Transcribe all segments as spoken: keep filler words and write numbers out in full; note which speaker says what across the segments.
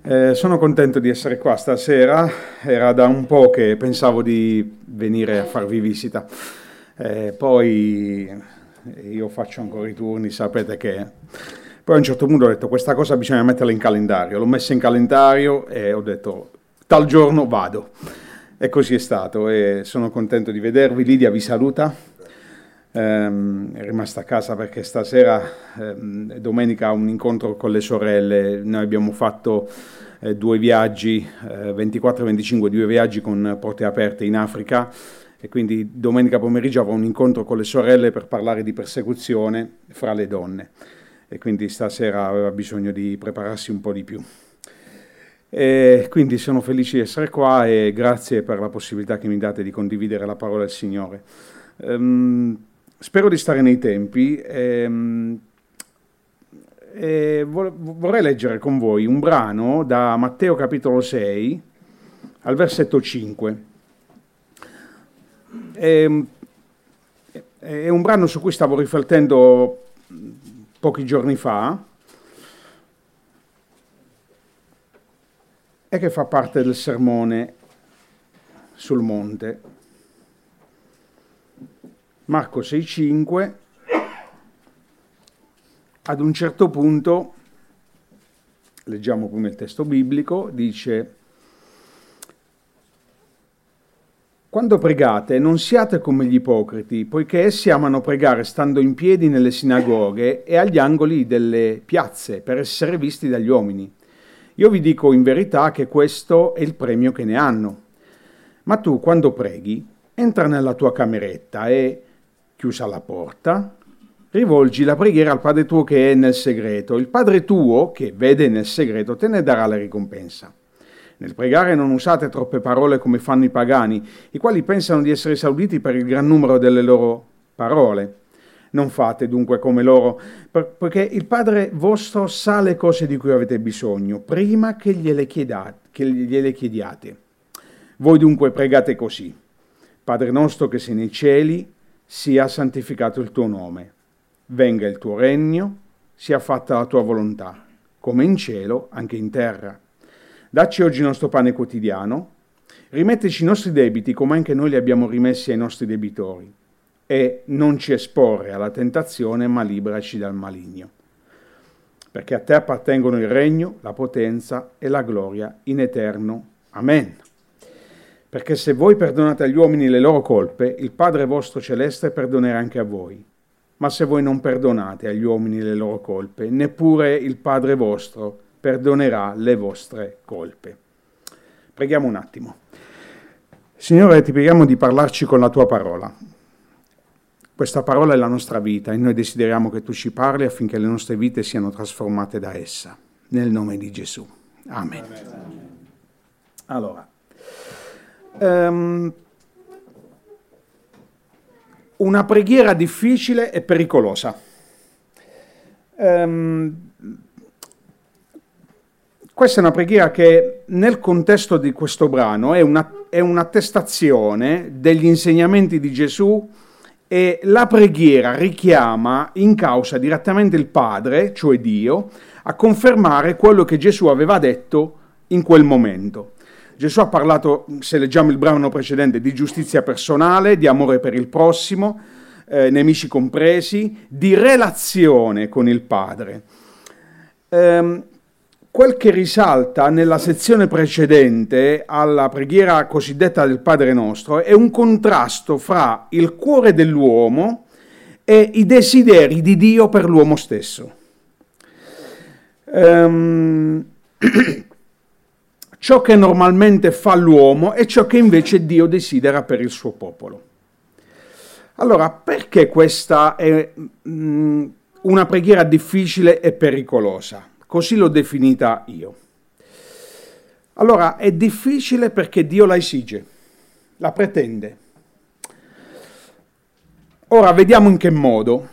Speaker 1: Eh, sono contento di essere qua stasera, era da un po' che pensavo di venire a farvi visita, eh, poi io faccio ancora i turni, sapete che... Poi a un certo punto ho detto questa cosa bisogna metterla in calendario, l'ho messa in calendario e ho detto tal giorno vado, e così è stato e sono contento di vedervi. Lidia vi saluta. Um, è rimasta a casa perché stasera, um, domenica, ha un incontro con le sorelle. Noi abbiamo fatto eh, due viaggi, eh, ventiquattro e venticinque, due viaggi con porte aperte in Africa, e quindi domenica pomeriggio avrò un incontro con le sorelle per parlare di persecuzione fra le donne, e quindi stasera aveva bisogno di prepararsi un po' di più. E quindi sono felice di essere qua e grazie per la possibilità che mi date di condividere la parola del Signore. Um, Spero di stare nei tempi e, e vorrei leggere con voi un brano da Matteo capitolo sei al versetto cinque. È, è un brano su cui stavo riflettendo pochi giorni fa e che fa parte del sermone sul monte. Marco sei cinque, ad un certo punto, leggiamo prima il testo biblico, dice: quando pregate non siate come gli ipocriti, poiché essi amano pregare stando in piedi nelle sinagoghe e agli angoli delle piazze per essere visti dagli uomini. Io vi dico in verità che questo è il premio che ne hanno. Ma tu, quando preghi, entra nella tua cameretta e, chiusa la porta, rivolgi la preghiera al Padre tuo che è nel segreto. Il Padre tuo, che vede nel segreto, te ne darà la ricompensa. Nel pregare non usate troppe parole come fanno i pagani, i quali pensano di essere esauditi per il gran numero delle loro parole. Non fate dunque come loro, perché il Padre vostro sa le cose di cui avete bisogno, prima che gliele chiedate, che gliele chiediate. Voi dunque pregate così: Padre nostro che sei nei cieli, sia santificato il tuo nome, venga il tuo regno, sia fatta la tua volontà, come in cielo, anche in terra. Dacci oggi il nostro pane quotidiano, rimettici i nostri debiti come anche noi li abbiamo rimessi ai nostri debitori, e non ci esporre alla tentazione, ma liberaci dal maligno. Perché a te appartengono il regno, la potenza e la gloria in eterno. Amen. Perché se voi perdonate agli uomini le loro colpe, il Padre vostro celeste perdonerà anche a voi. Ma se voi non perdonate agli uomini le loro colpe, neppure il Padre vostro perdonerà le vostre colpe. Preghiamo un attimo. Signore, ti preghiamo di parlarci con la tua parola. Questa parola è la nostra vita e noi desideriamo che tu ci parli affinché le nostre vite siano trasformate da essa. Nel nome di Gesù. Amen. Amen. Allora. Um, una preghiera difficile e pericolosa. Um, questa è una preghiera che nel contesto di questo brano è, una, è un'attestazione degli insegnamenti di Gesù, e la preghiera richiama in causa direttamente il Padre, cioè Dio, a confermare quello che Gesù aveva detto in quel momento. Gesù ha parlato, se leggiamo il brano precedente, di giustizia personale, di amore per il prossimo, eh, nemici compresi, di relazione con il Padre. Ehm, quel che risalta nella sezione precedente alla preghiera cosiddetta del Padre Nostro è un contrasto fra il cuore dell'uomo e i desideri di Dio per l'uomo stesso. Ehm... ciò che normalmente fa l'uomo e ciò che invece Dio desidera per il suo popolo. Allora, perché questa è mh, una preghiera difficile e pericolosa? Così l'ho definita io. Allora, è difficile perché Dio la esige, la pretende. Ora, vediamo in che modo.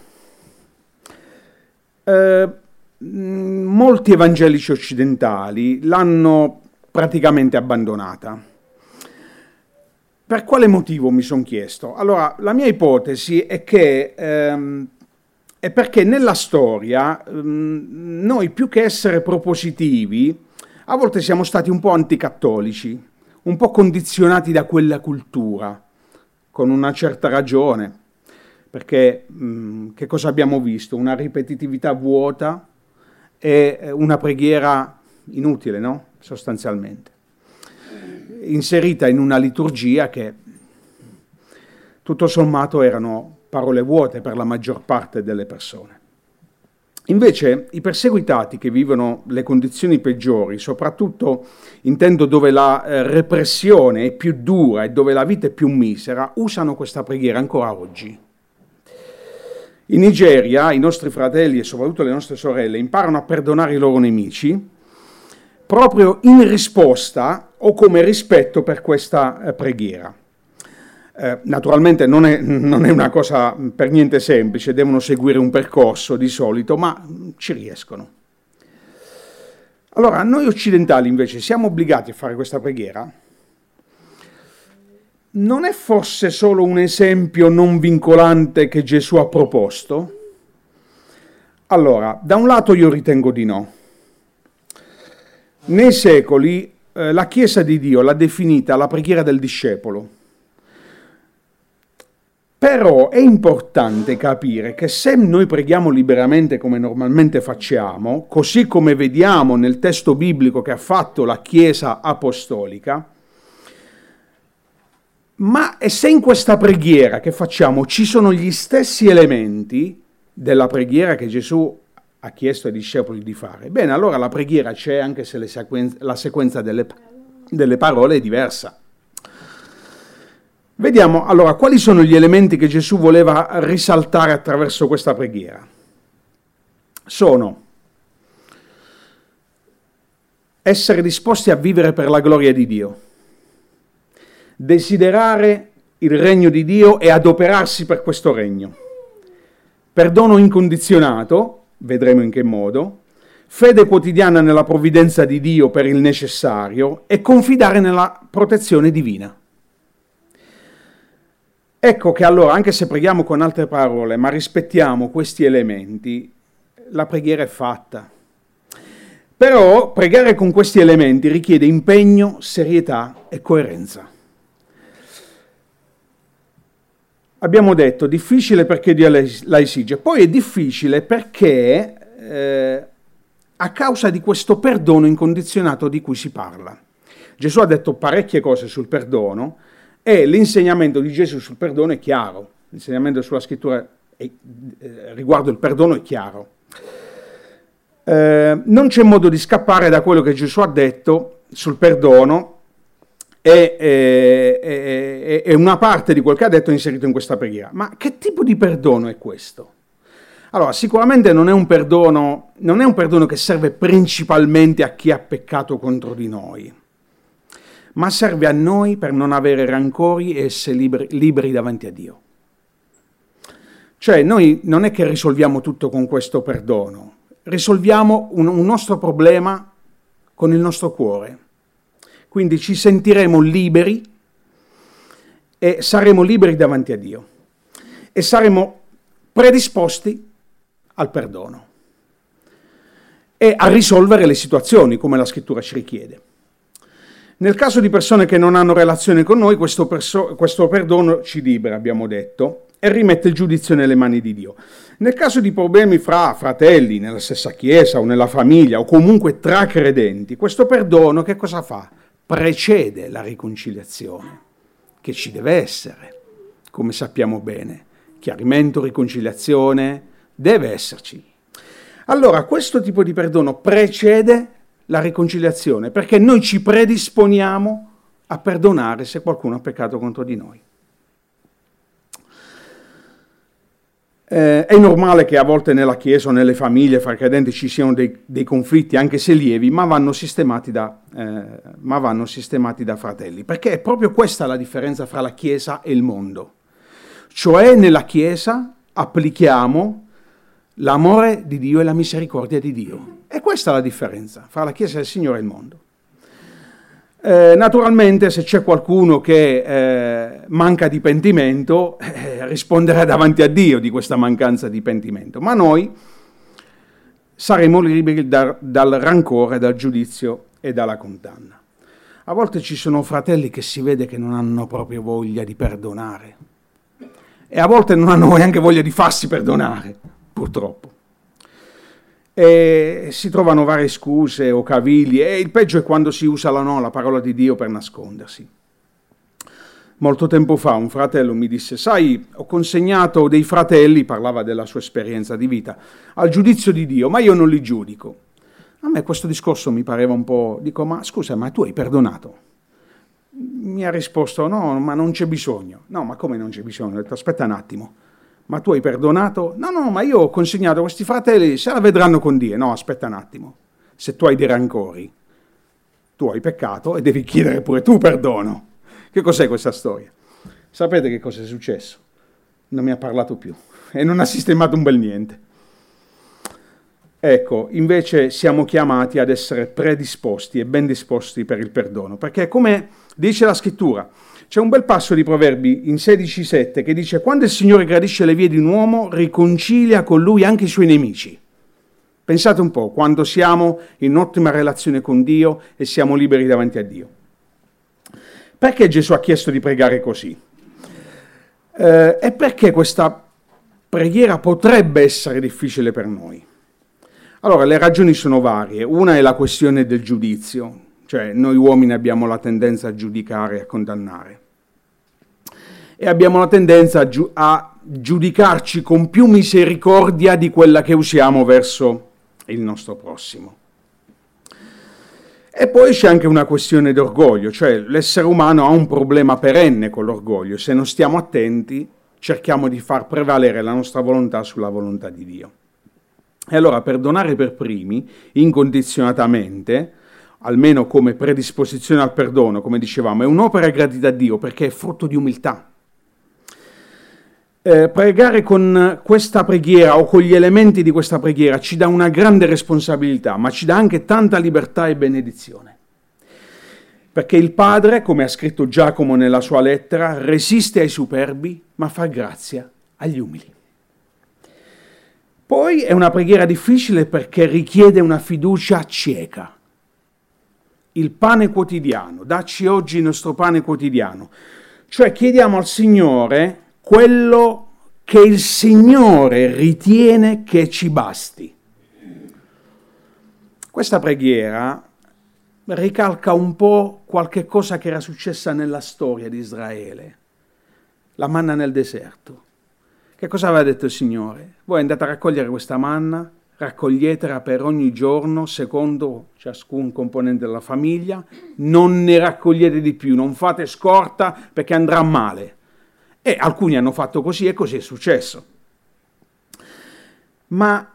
Speaker 1: Eh, mh, molti evangelici occidentali l'hanno praticamente abbandonata. Per quale motivo, mi sono chiesto? Allora, la mia ipotesi è che ehm, è perché nella storia ehm, noi, più che essere propositivi, A volte siamo stati un po' anticattolici, un po' condizionati da quella cultura, con una certa ragione, perché mh, che cosa abbiamo visto? Una ripetitività vuota e una preghiera inutile, no? Sostanzialmente, inserita in una liturgia che tutto sommato erano parole vuote per la maggior parte delle persone. Invece i perseguitati che vivono le condizioni peggiori, soprattutto intendo dove la eh, repressione è più dura e dove la vita è più misera, usano questa preghiera ancora oggi. In Nigeria i nostri fratelli e soprattutto le nostre sorelle imparano a perdonare i loro nemici proprio in risposta o come rispetto per questa eh, preghiera. Eh, naturalmente non è, non è una cosa per niente semplice, devono seguire un percorso di solito, ma ci riescono. Allora, noi occidentali invece siamo obbligati a fare questa preghiera? Non è forse solo un esempio non vincolante che Gesù ha proposto? Allora, da un lato io ritengo di no. Nei secoli eh, la Chiesa di Dio l'ha definita la preghiera del discepolo. Però è importante capire che se noi preghiamo liberamente come normalmente facciamo, così come vediamo nel testo biblico che ha fatto la Chiesa apostolica, ma e se in questa preghiera che facciamo ci sono gli stessi elementi della preghiera che Gesù ha chiesto ai discepoli di fare, bene, allora la preghiera c'è anche se le sequen- la sequenza delle, delle parole è diversa. Vediamo allora quali sono gli elementi che Gesù voleva risaltare attraverso questa preghiera. Sono essere disposti a vivere per la gloria di Dio, desiderare il regno di Dio e adoperarsi per questo regno, perdono incondizionato, vedremo in che modo, fede quotidiana nella provvidenza di Dio per il necessario e confidare nella protezione divina. Ecco che allora, anche se preghiamo con altre parole, ma rispettiamo questi elementi, la preghiera è fatta. Però pregare con questi elementi richiede impegno, serietà e coerenza. Abbiamo detto difficile perché Dio la esige, poi è difficile perché eh, a causa di questo perdono incondizionato di cui si parla. Gesù ha detto parecchie cose sul perdono, e l'insegnamento di Gesù sul perdono è chiaro, l'insegnamento sulla scrittura è, eh, riguardo il perdono è chiaro. Eh, non c'è modo di scappare da quello che Gesù ha detto sul perdono e, e, e, e una parte di quel che ha detto è inserito in questa preghiera. Ma che tipo di perdono è questo? Allora, sicuramente non è un perdono, non è un perdono che serve principalmente a chi ha peccato contro di noi, ma serve a noi per non avere rancori e essere liberi, liberi davanti a Dio. Cioè, noi non è che risolviamo tutto con questo perdono, risolviamo un, un nostro problema con il nostro cuore. Quindi ci sentiremo liberi e saremo liberi davanti a Dio e saremo predisposti al perdono e a risolvere le situazioni come la scrittura ci richiede. Nel caso di persone che non hanno relazione con noi, questo, perso- questo perdono ci libera, abbiamo detto, e rimette il giudizio nelle mani di Dio. Nel caso di problemi fra fratelli, nella stessa chiesa o nella famiglia o comunque tra credenti, questo perdono che cosa fa? Precede la riconciliazione, che ci deve essere, come sappiamo bene. Chiarimento, riconciliazione, deve esserci. Allora, questo tipo di perdono precede la riconciliazione, perché noi ci predisponiamo a perdonare se qualcuno ha peccato contro di noi. Eh, è normale che a volte nella Chiesa o nelle famiglie fra credenti ci siano dei, dei conflitti, anche se lievi, ma vanno sistemati da, eh, ma vanno sistemati da fratelli, perché è proprio questa la differenza fra la Chiesa e il mondo. Cioè nella Chiesa applichiamo l'amore di Dio e la misericordia di Dio. E questa è la differenza fra la Chiesa del Signore e il mondo. Eh, naturalmente se c'è qualcuno che eh, manca di pentimento, eh, risponderà davanti a Dio di questa mancanza di pentimento, ma noi saremo liberi da, dal rancore e dal giudizio e dalla condanna. A volte ci sono fratelli che si vede che non hanno proprio voglia di perdonare e a volte non hanno neanche voglia di farsi perdonare, purtroppo. E si trovano varie scuse o cavigli e il peggio è quando si usa la, no, la parola di Dio per nascondersi. Molto tempo fa un fratello mi disse: sai, ho consegnato dei fratelli, parlava della sua esperienza di vita, al giudizio di Dio, ma io non li giudico. A me questo discorso mi pareva un po', dico, ma scusa, ma tu hai perdonato? Mi ha risposto, no, ma non c'è bisogno. No, ma come non c'è bisogno? Ho detto, aspetta un attimo, ma tu hai perdonato? No, no, ma io ho consegnato questi fratelli, se la vedranno con Dio. No, aspetta un attimo, se tu hai dei rancori, tu hai peccato e devi chiedere pure tu perdono. Che cos'è questa storia? Sapete che cosa è successo? Non mi ha parlato più e non ha sistemato un bel niente. Ecco, invece siamo chiamati ad essere predisposti e ben disposti per il perdono, perché come dice la scrittura, c'è un bel passo di Proverbi in sedici sette che dice: quando il Signore gradisce le vie di un uomo, riconcilia con lui anche i suoi nemici. Pensate un po', quando siamo in ottima relazione con Dio e siamo liberi davanti a Dio. Perché Gesù ha chiesto di pregare così? Eh, e perché questa preghiera potrebbe essere difficile per noi? Allora, le ragioni sono varie. Una è la questione del giudizio, cioè noi uomini abbiamo la tendenza a giudicare e a condannare. E abbiamo la tendenza a, giu- a giudicarci con più misericordia di quella che usiamo verso il nostro prossimo. E poi c'è anche una questione di orgoglio, cioè l'essere umano ha un problema perenne con l'orgoglio. Se non stiamo attenti, cerchiamo di far prevalere la nostra volontà sulla volontà di Dio. E allora perdonare per primi, incondizionatamente, almeno come predisposizione al perdono, come dicevamo, è un'opera gradita a Dio perché è frutto di umiltà. Eh, pregare con questa preghiera o con gli elementi di questa preghiera ci dà una grande responsabilità, ma ci dà anche tanta libertà e benedizione. Perché il Padre, come ha scritto Giacomo nella sua lettera, resiste ai superbi, ma fa grazia agli umili. Poi è una preghiera difficile perché richiede una fiducia cieca. Il pane quotidiano, dacci oggi il nostro pane quotidiano. Cioè chiediamo al Signore quello che il Signore ritiene che ci basti. Questa preghiera ricalca un po' qualche cosa che era successa nella storia di Israele, la manna nel deserto. Che cosa aveva detto il Signore? Voi andate a raccogliere questa manna, raccoglietela per ogni giorno, secondo ciascun componente della famiglia, non ne raccogliete di più, non fate scorta perché andrà male. E alcuni hanno fatto così e così è successo. Ma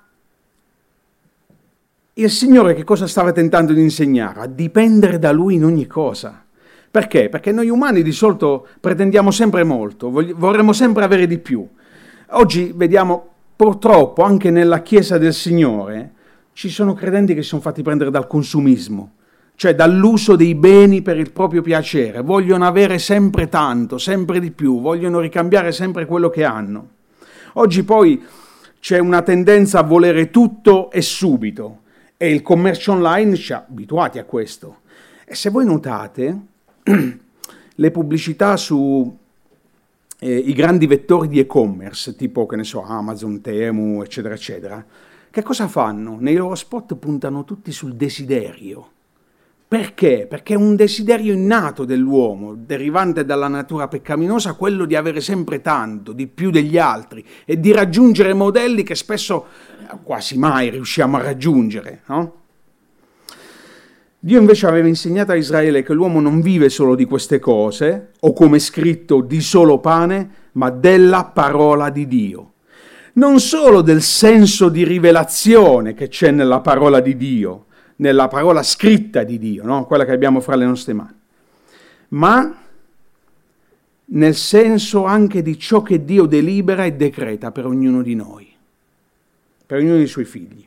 Speaker 1: il Signore che cosa stava tentando di insegnare? A dipendere da Lui in ogni cosa. Perché? Perché noi umani di solito pretendiamo sempre molto, vorremmo sempre avere di più. Oggi vediamo purtroppo anche nella Chiesa del Signore ci sono credenti che si sono fatti prendere dal consumismo, cioè dall'uso dei beni per il proprio piacere, vogliono avere sempre tanto, sempre di più, vogliono ricambiare sempre quello che hanno. Oggi poi c'è una tendenza a volere tutto e subito e il commercio online ci ha abituati a questo. E se voi notate, le pubblicità su eh, i grandi vettori di e-commerce, tipo, che ne so, Amazon, Temu, eccetera, eccetera, che cosa fanno? Nei loro spot puntano tutti sul desiderio. Perché? Perché è un desiderio innato dell'uomo, derivante dalla natura peccaminosa, quello di avere sempre tanto, di più degli altri, e di raggiungere modelli che spesso quasi mai riusciamo a raggiungere, no? Dio invece aveva insegnato a Israele che l'uomo non vive solo di queste cose, o come è scritto, di solo pane, ma della parola di Dio. Non solo del senso di rivelazione che c'è nella parola di Dio, nella parola scritta di Dio, no? Quella che abbiamo fra le nostre mani, ma nel senso anche di ciò che Dio delibera e decreta per ognuno di noi, per ognuno dei suoi figli.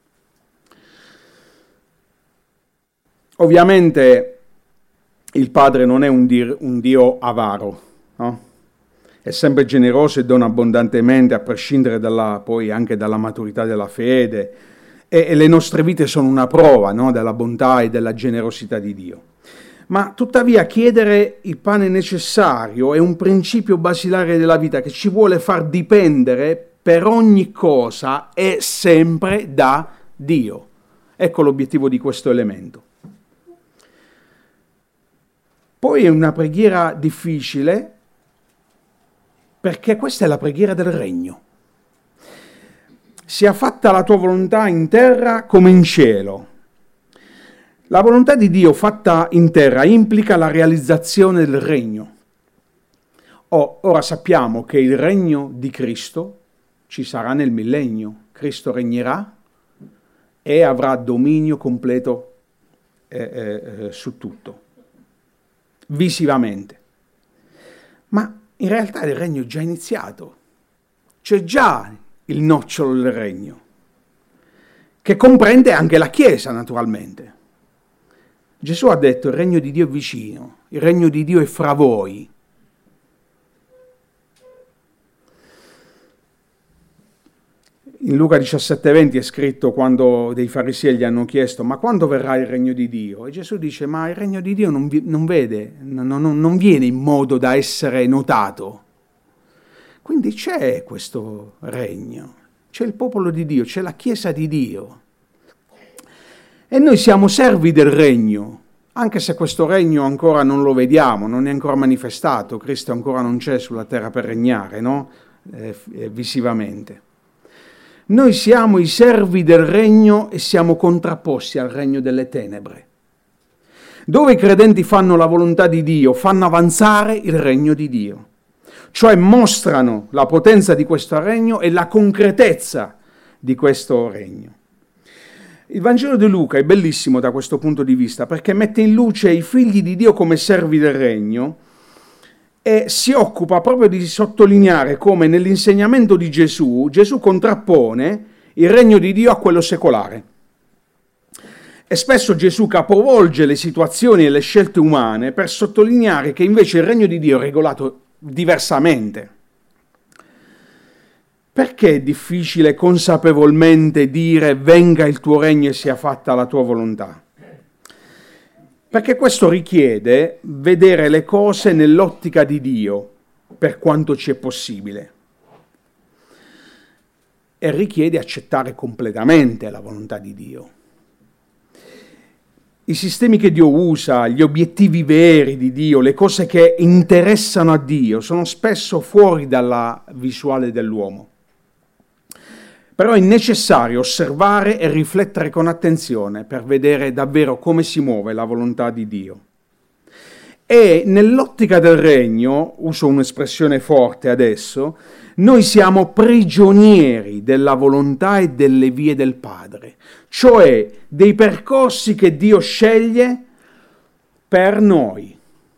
Speaker 1: Ovviamente il Padre non è un Dio, un Dio avaro, no? È sempre generoso e dona abbondantemente, a prescindere dalla, poi anche dalla maturità della fede, e, e le nostre vite sono una prova, no, della bontà e della generosità di Dio. Ma tuttavia chiedere il pane necessario è un principio basilare della vita che ci vuole far dipendere per ogni cosa e sempre da Dio. Ecco l'obiettivo di questo elemento. Poi è una preghiera difficile perché questa è la preghiera del regno. Sia fatta la tua volontà in terra come in cielo. La volontà di Dio fatta in terra implica la realizzazione del regno. Oh, ora sappiamo che il regno di Cristo ci sarà nel millennio. Cristo regnerà e avrà dominio completo eh, eh, su tutto, visivamente. Ma in realtà il regno è già iniziato. C'è già il nocciolo del regno, che comprende anche la Chiesa, naturalmente. Gesù ha detto: il regno di Dio è vicino, il regno di Dio è fra voi. In Luca diciassette venti è scritto, quando dei farisei gli hanno chiesto: ma quando verrà il regno di Dio? E Gesù dice: ma il regno di Dio non, vi, non vede, non, non, non viene in modo da essere notato. Quindi c'è questo regno, c'è il popolo di Dio, c'è la Chiesa di Dio. E noi siamo servi del regno, anche se questo regno ancora non lo vediamo, non è ancora manifestato, Cristo ancora non c'è sulla terra per regnare, no? Eh, visivamente. Noi siamo i servi del regno e siamo contrapposti al regno delle tenebre. Dove i credenti fanno la volontà di Dio, fanno avanzare il regno di Dio, cioè mostrano la potenza di questo regno e la concretezza di questo regno. Il Vangelo di Luca è bellissimo da questo punto di vista perché mette in luce i figli di Dio come servi del regno e si occupa proprio di sottolineare come nell'insegnamento di Gesù, Gesù contrappone il regno di Dio a quello secolare. E spesso Gesù capovolge le situazioni e le scelte umane per sottolineare che invece il regno di Dio è regolato diversamente. Perché è difficile consapevolmente dire venga il tuo regno e sia fatta la tua volontà? Perché questo richiede vedere le cose nell'ottica di Dio, per quanto ci è possibile. E richiede accettare completamente la volontà di Dio. I sistemi che Dio usa, gli obiettivi veri di Dio, le cose che interessano a Dio, sono spesso fuori dalla visuale dell'uomo. Però è necessario osservare e riflettere con attenzione per vedere davvero come si muove la volontà di Dio. E nell'ottica del regno, uso un'espressione forte adesso, noi siamo prigionieri della volontà e delle vie del Padre, cioè dei percorsi che Dio sceglie per noi,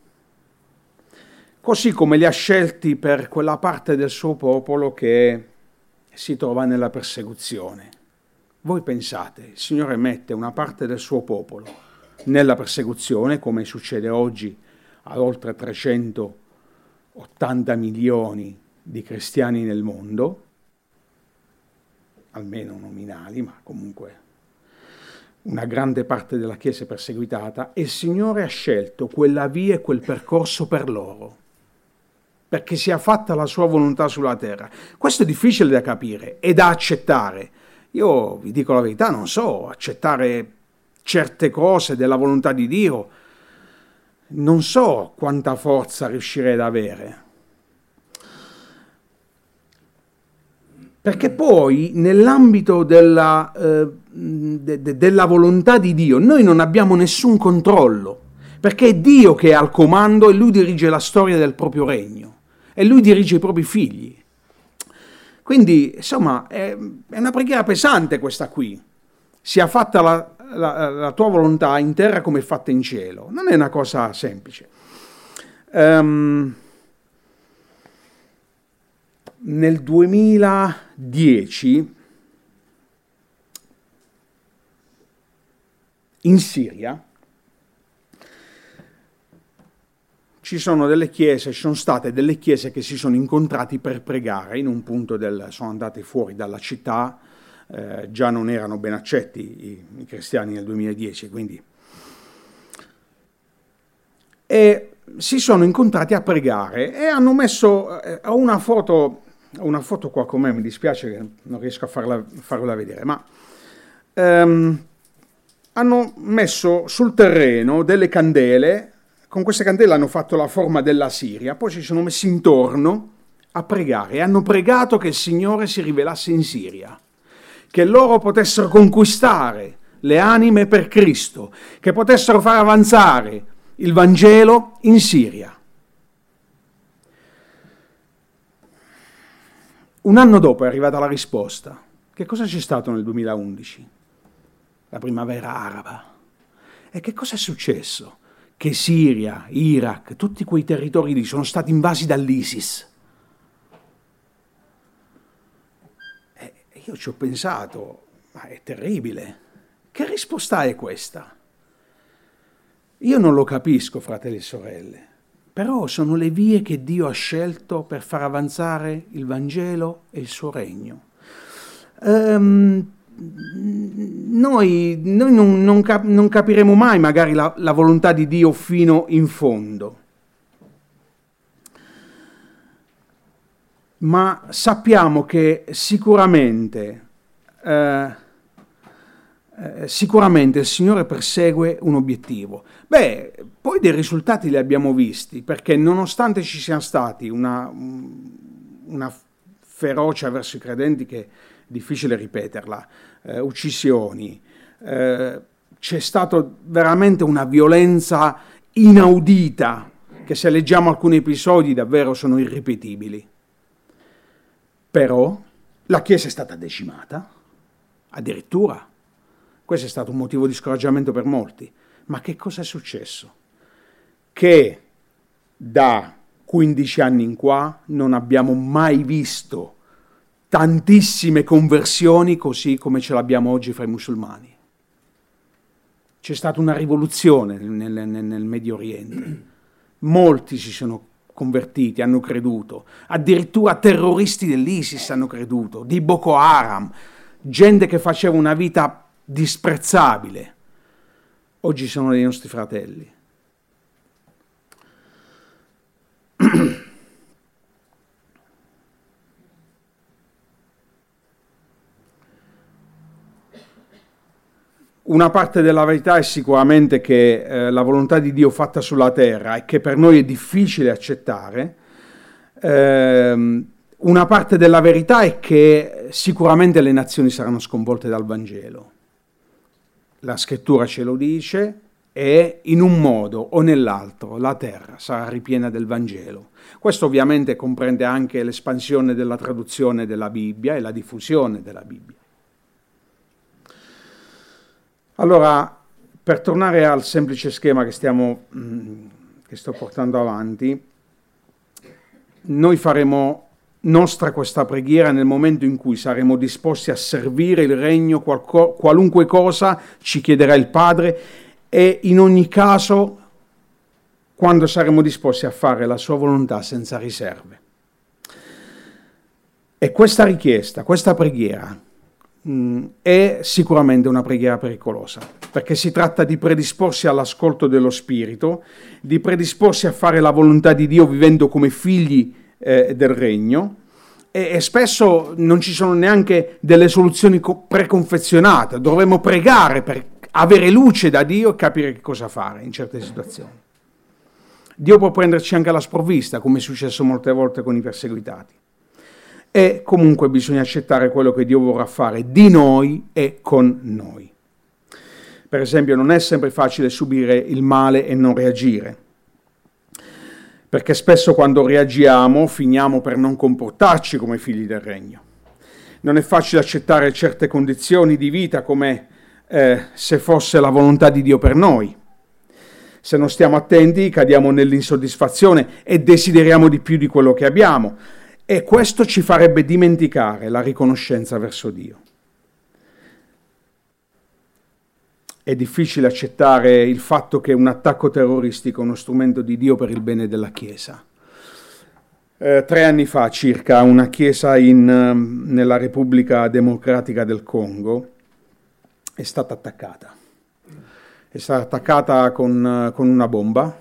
Speaker 1: così come li ha scelti per quella parte del suo popolo che si trova nella persecuzione. Voi pensate, il Signore mette una parte del suo popolo nella persecuzione, come succede oggi a oltre trecentottanta milioni di cristiani nel mondo, almeno nominali, ma comunque una grande parte della Chiesa è perseguitata, e il Signore ha scelto quella via e quel percorso per loro, perché sia fatta la sua volontà sulla terra. Questo è difficile da capire e da accettare. Io vi dico la verità, non so accettare certe cose della volontà di Dio, non so quanta forza riuscirei ad avere. Perché poi nell'ambito della, eh, de, de, della volontà di Dio noi non abbiamo nessun controllo, perché è Dio che è al comando e Lui dirige la storia del proprio regno. E Lui dirige i propri figli. Quindi, insomma, è, è una preghiera pesante questa qui. Sia fatta la, la, la tua volontà in terra come è fatta in cielo. Non è una cosa semplice. Um, nel duemiladieci, in Siria, ci sono delle chiese, ci sono state delle chiese che si sono incontrati per pregare in un punto del, sono andate fuori dalla città, eh, già non erano ben accetti i, i cristiani nel duemiladieci, quindi... E si sono incontrati a pregare e hanno messo eh, una foto, una foto qua con me, mi dispiace che non riesco a farla, farla vedere, ma ehm, hanno messo sul terreno delle candele, con queste candele hanno fatto la forma della Siria, poi si sono messi intorno a pregare e hanno pregato che il Signore si rivelasse in Siria, che loro potessero conquistare le anime per Cristo, che potessero far avanzare il Vangelo in Siria. Un anno dopo è arrivata la risposta. Che cosa c'è stato nel duemilaundici? La primavera araba. E che cosa è successo? Che Siria, Iraq, tutti quei territori lì sono stati invasi dall'ISIS. E io ci ho pensato, ma è terribile. Che risposta è questa? Io non lo capisco, fratelli e sorelle, però sono le vie che Dio ha scelto per far avanzare il Vangelo e il suo regno. Um, noi noi non, non, cap- non capiremo mai magari la, la volontà di Dio fino in fondo, ma sappiamo che sicuramente... Uh, Eh, sicuramente il Signore persegue un obiettivo. Beh, poi dei risultati li abbiamo visti, perché nonostante ci sia stati una, una ferocia verso i credenti che è difficile ripeterla, eh, uccisioni, eh, c'è stata veramente una violenza inaudita, che se leggiamo alcuni episodi davvero sono irripetibili. Però la Chiesa è stata decimata, addirittura. Questo è stato un motivo di scoraggiamento per molti. Ma che cosa è successo? Che da quindici anni in qua non abbiamo mai visto tantissime conversioni così come ce l'abbiamo oggi fra i musulmani. C'è stata una rivoluzione nel, nel, nel Medio Oriente. Molti si sono convertiti, hanno creduto. Addirittura terroristi dell'ISIS hanno creduto, di Boko Haram, gente che faceva una vita disprezzabile, oggi sono dei nostri fratelli. Una parte della verità è sicuramente che eh, la volontà di Dio fatta sulla terra e che per noi è difficile accettare. Eh, una parte della verità è che sicuramente le nazioni saranno sconvolte dal Vangelo. La scrittura ce lo dice e in un modo o nell'altro la terra sarà ripiena del Vangelo. Questo ovviamente comprende anche l'espansione della traduzione della Bibbia e la diffusione della Bibbia. Allora, per tornare al semplice schema che, stiamo, che sto portando avanti, noi faremo nostra questa preghiera nel momento in cui saremo disposti a servire il regno, qualco, qualunque cosa ci chiederà il Padre, e in ogni caso quando saremo disposti a fare la sua volontà senza riserve. E questa richiesta, questa preghiera mh, è sicuramente una preghiera pericolosa, perché si tratta di predisporsi all'ascolto dello Spirito, di predisporsi a fare la volontà di Dio vivendo come figli Eh, del regno, e, e spesso non ci sono neanche delle soluzioni co- preconfezionate. Dovremmo pregare per avere luce da Dio e capire che cosa fare in certe situazioni. Dio può prenderci anche alla sprovvista, come è successo molte volte con i perseguitati, e comunque bisogna accettare quello che Dio vorrà fare di noi e con noi. Per esempio, non è sempre facile subire il male e non reagire, perché spesso quando reagiamo finiamo per non comportarci come figli del regno. Non è facile accettare certe condizioni di vita come eh, se fosse la volontà di Dio per noi. Se non stiamo attenti cadiamo nell'insoddisfazione e desideriamo di più di quello che abbiamo, e questo ci farebbe dimenticare la riconoscenza verso Dio. È difficile accettare il fatto che un attacco terroristico è uno strumento di Dio per il bene della Chiesa. Eh, tre anni fa circa una chiesa in, nella Repubblica Democratica del Congo è stata attaccata. È stata attaccata con, con una bomba,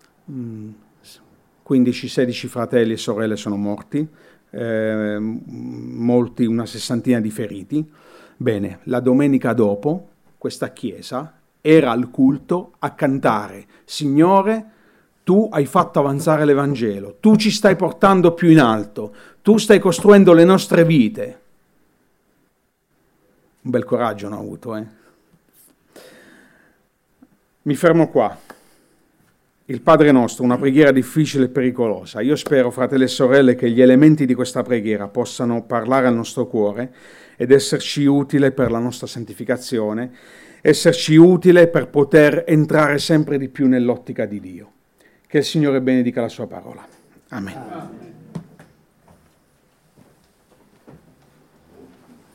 Speaker 1: quindici sedici fratelli e sorelle sono morti, eh, molti, una sessantina di feriti. Bene, la domenica dopo questa chiesa era al culto a cantare: Signore, tu hai fatto avanzare l'Evangelo, tu ci stai portando più in alto, tu stai costruendo le nostre vite. Un bel coraggio hanno avuto, eh? Mi fermo qua. Il Padre Nostro, una preghiera difficile e pericolosa. Io spero, fratelli e sorelle, che gli elementi di questa preghiera possano parlare al nostro cuore ed esserci utile per la nostra santificazione, esserci utile per poter entrare sempre di più nell'ottica di Dio. Che il Signore benedica la sua parola. Amen. Amen.